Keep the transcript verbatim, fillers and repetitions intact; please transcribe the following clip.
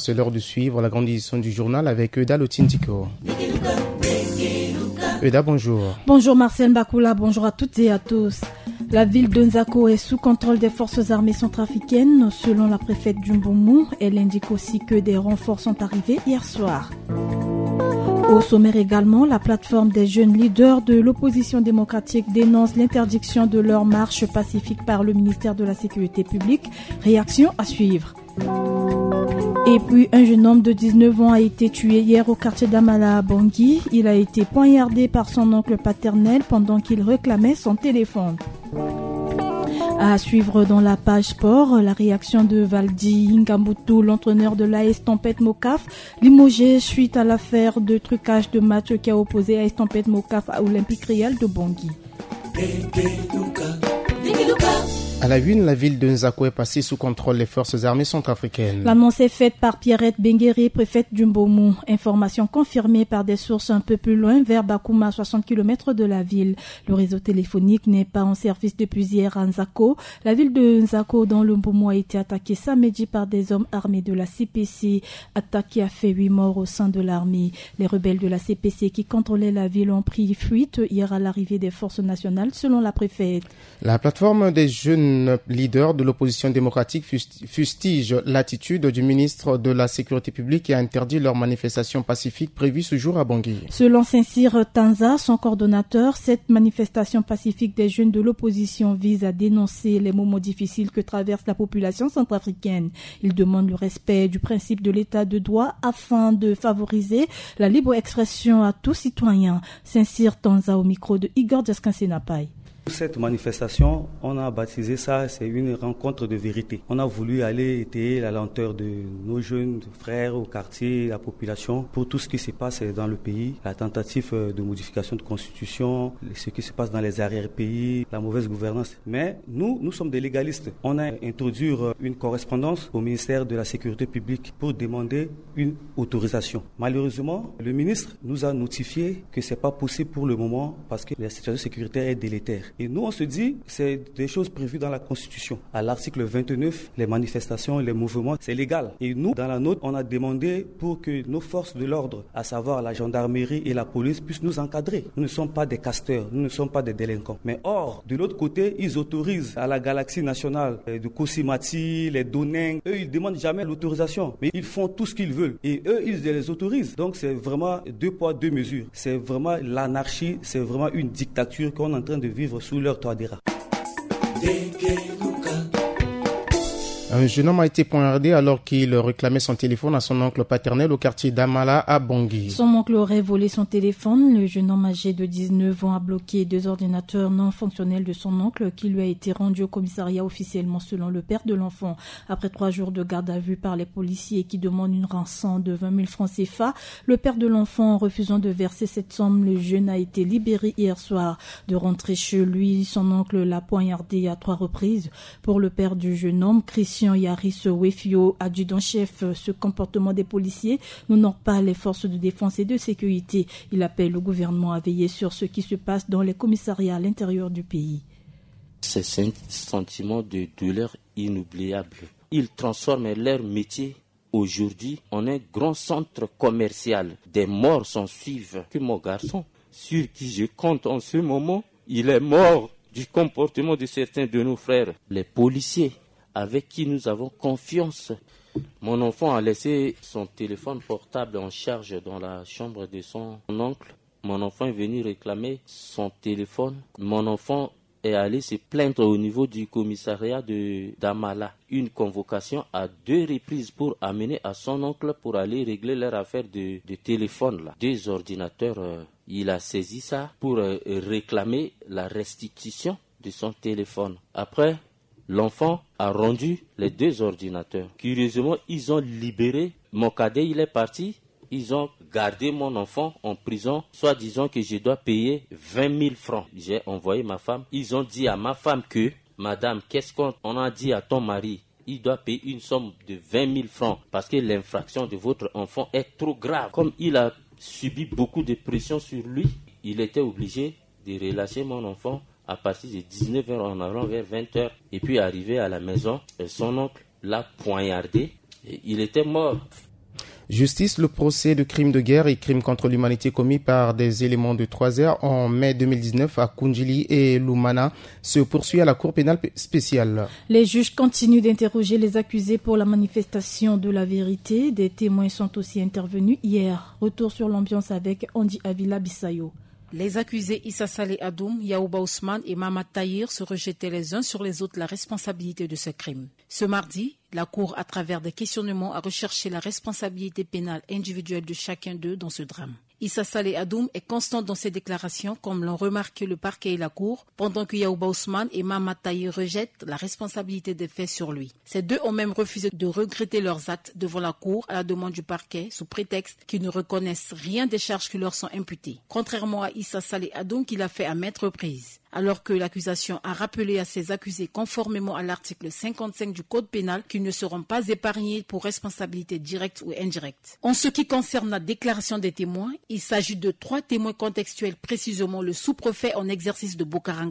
c'est l'heure de suivre la grande édition du journal avec Euda Lotindiko. Euda, bonjour. Bonjour Marcel Bakoula, bonjour à toutes et à tous. La ville de Nzako est sous contrôle des forces armées centrafricaines. Selon la préfète Djumboumou, elle indique aussi que des renforts sont arrivés hier soir. Au sommaire également, la plateforme des jeunes leaders de l'opposition démocratique dénonce l'interdiction de leur marche pacifique par le ministère de la Sécurité publique. Réaction à suivre. Et puis, un jeune homme de dix-neuf ans a été tué hier au quartier d'Amala à Bangui. Il a été poignardé par son oncle paternel pendant qu'il réclamait son téléphone. À suivre dans la page sport, la réaction de Valdi Ngambutu, l'entraîneur de l'A S Tempête Mokaf, limogé suite à l'affaire de trucage de match qui a opposé A S Tempête Mokaf à Olympique Réal de Bangui. À la une, la ville de Nzako est passée sous contrôle des forces armées centrafricaines. L'annonce est faite par Pierrette Benguéré, préfète d'Umbomu. Information confirmée par des sources un peu plus loin, vers Bakouma, à soixante kilomètres de la ville. Le réseau téléphonique n'est pas en service depuis hier à Nzako. La ville de Nzako, dans l'Umbomu, a été attaquée samedi par des hommes armés de la C P C. Attaque qui a fait huit morts au sein de l'armée. Les rebelles de la C P C qui contrôlaient la ville ont pris fuite hier à l'arrivée des forces nationales, selon la préfète. La plateforme des jeunes leader de l'opposition démocratique fustige l'attitude du ministre de la Sécurité publique qui a interdit leur manifestation pacifique prévue ce jour à Bangui. Selon Saint-Cyr Tanza, son coordonnateur, cette manifestation pacifique des jeunes de l'opposition vise à dénoncer les moments difficiles que traverse la population centrafricaine. Il demande le respect du principe de l'état de droit afin de favoriser la libre expression à tout citoyen. Saint-Cyr Tanza au micro de Igor Djaskansenapai. Cette manifestation, on a baptisé ça, c'est une rencontre de vérité. On a voulu aller étayer la lenteur de nos jeunes frères au quartier, la population, pour tout ce qui se passe dans le pays, la tentative de modification de constitution, ce qui se passe dans les arrière-pays, la mauvaise gouvernance. Mais nous, nous sommes des légalistes. On a introduit une correspondance au ministère de la Sécurité publique pour demander une autorisation. Malheureusement, le ministre nous a notifié que c'est pas possible pour le moment parce que la situation sécuritaire est délétère. Et nous, on se dit, c'est des choses prévues dans la Constitution. À l'article vingt-neuf, les manifestations, les mouvements, c'est légal. Et nous, dans la nôtre, on a demandé pour que nos forces de l'ordre, à savoir la gendarmerie et la police, puissent nous encadrer. Nous ne sommes pas des casteurs, nous ne sommes pas des délinquants. Mais or, de l'autre côté, ils autorisent à la galaxie nationale de Kosimati, les Doneng, eux, ils ne demandent jamais l'autorisation. Mais ils font tout ce qu'ils veulent. Et eux, ils les autorisent. Donc, c'est vraiment deux poids, deux mesures. C'est vraiment l'anarchie, c'est vraiment une dictature qu'on est en train de vivre sous leur toit des rats. Un jeune homme a été poignardé alors qu'il réclamait son téléphone à son oncle paternel au quartier d'Amala à Bangui. Son oncle aurait volé son téléphone. Le jeune homme âgé de dix-neuf ans a bloqué deux ordinateurs non fonctionnels de son oncle qui lui a été rendu au commissariat officiellement selon le père de l'enfant. Après trois jours de garde à vue par les policiers qui demandent une rançon de vingt mille francs C F A, le père de l'enfant, en refusant de verser cette somme, le jeune a été libéré hier soir. De rentrer chez lui, son oncle l'a poignardé à trois reprises. Pour le père du jeune homme, Christian Yaris Wefio, adjudant-chef, ce comportement des policiers n'honore pas les forces de défense et de sécurité. Il appelle le gouvernement à veiller sur ce qui se passe dans les commissariats à l'intérieur du pays. C'est un sentiment de douleur inoubliable. Ils transforment leur métier aujourd'hui en un grand centre commercial. Des morts s'en suivent. Que mon garçon, sur qui je compte en ce moment, il est mort du comportement de certains de nos frères. Les policiers avec qui nous avons confiance. Mon enfant a laissé son téléphone portable en charge dans la chambre de son oncle. Mon enfant est venu réclamer son téléphone. Mon enfant est allé se plaindre au niveau du commissariat de d'Amala. Une convocation à deux reprises pour amener à son oncle pour aller régler leur affaire de, de téléphone. Là. Deux ordinateurs, euh, il a saisi ça pour euh, réclamer la restitution de son téléphone. Après, l'enfant a rendu les deux ordinateurs. Curieusement, ils ont libéré mon cadet, il est parti. Ils ont gardé mon enfant en prison, soit disant que je dois payer vingt mille francs. J'ai envoyé ma femme. Ils ont dit à ma femme que, madame, qu'est-ce qu'on a dit à ton mari? Il doit payer une somme de vingt mille francs parce que l'infraction de votre enfant est trop grave. Comme il a subi beaucoup de pression sur lui, il était obligé de relâcher mon enfant à partir de dix-neuf heures en allant vers vingt heures. Et puis arrivé à la maison, son oncle l'a poignardé. Et il était mort. Justice, le procès de crimes de guerre et crimes contre l'humanité commis par des éléments de trois R en mai deux mille dix-neuf à Kundjili et Lumana se poursuit à la Cour pénale spéciale. Les juges continuent d'interroger les accusés pour la manifestation de la vérité. Des témoins sont aussi intervenus hier. Retour sur l'ambiance avec Andy Avila Bissayo. Les accusés Issa Saleh Adoum, Yaouba Ousmane et Mamad Tahir se rejetaient les uns sur les autres la responsabilité de ce crime. Ce mardi, la Cour, à travers des questionnements, a recherché la responsabilité pénale individuelle de chacun d'eux dans ce drame. Issa Saleh Adoum est constant dans ses déclarations, comme l'ont remarqué le parquet et la Cour, pendant que Yaouba Ousmane et Mamad Tahir rejettent la responsabilité des faits sur lui. Ces deux ont même refusé de regretter leurs actes devant la Cour à la demande du parquet, sous prétexte qu'ils ne reconnaissent rien des charges qui leur sont imputées. Contrairement à Issa Saleh Adoum, qui l'a fait à maintes reprises. Alors que l'accusation a rappelé à ses accusés, conformément à l'article cinquante-cinq du Code pénal, qu'ils ne seront pas épargnés pour responsabilité directe ou indirecte. En ce qui concerne la déclaration des témoins, il s'agit de trois témoins contextuels, précisément le sous-préfet en exercice de Bokaranga,